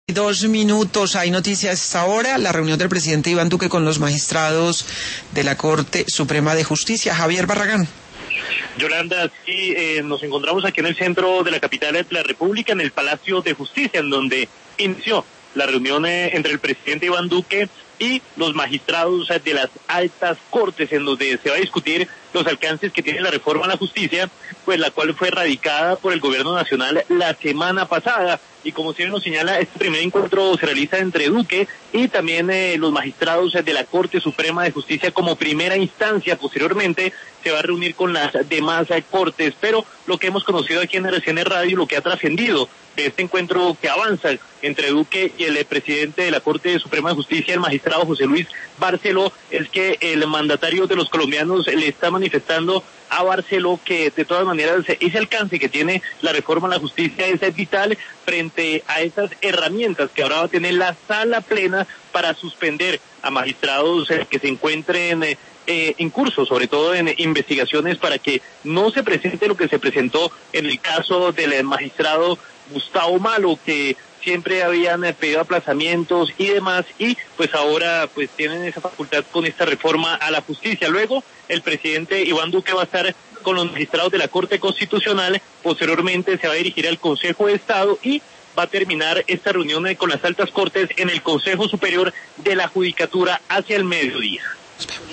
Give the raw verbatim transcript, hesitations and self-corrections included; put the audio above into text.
Dos minutos, hay noticias ahora, la reunión del presidente Iván Duque con los magistrados de la Corte Suprema de Justicia. Javier Barragán. Yolanda, sí, eh, nos encontramos aquí en el centro de la capital de la República, en el Palacio de Justicia, en donde inició la reunión eh, entre el presidente Iván Duque y los magistrados de las altas cortes, en donde se va a discutir los alcances que tiene la reforma a la justicia, pues la cual fue radicada por el gobierno nacional la semana pasada. Y como siempre nos señala, este primer encuentro se realiza entre Duque y también eh, los magistrados de la Corte Suprema de Justicia como primera instancia. Posteriormente se va a reunir con las demás eh, cortes, pero lo que hemos conocido aquí en R C N Radio, lo que ha trascendido de este encuentro que avanza entre Duque y el eh, presidente de la Corte Suprema de Justicia, el magistrado José Luis Barceló, es que el mandatario de los colombianos le está manifestando a Barceló que de todas maneras ese alcance que tiene la reforma a la justicia es vital frente a esas herramientas que ahora va a tener la sala plena para suspender a magistrados que se encuentren eh, eh, en curso, sobre todo en investigaciones, para que no se presente lo que se presentó en el caso del magistrado Gustavo Malo, que siempre habían pedido aplazamientos y demás, y pues ahora pues tienen esa facultad con esta reforma a la justicia. Luego el presidente Iván Duque va a estar con los magistrados de la Corte Constitucional, posteriormente se va a dirigir al Consejo de Estado y va a terminar esta reunión con las altas cortes en el Consejo Superior de la Judicatura hacia el mediodía.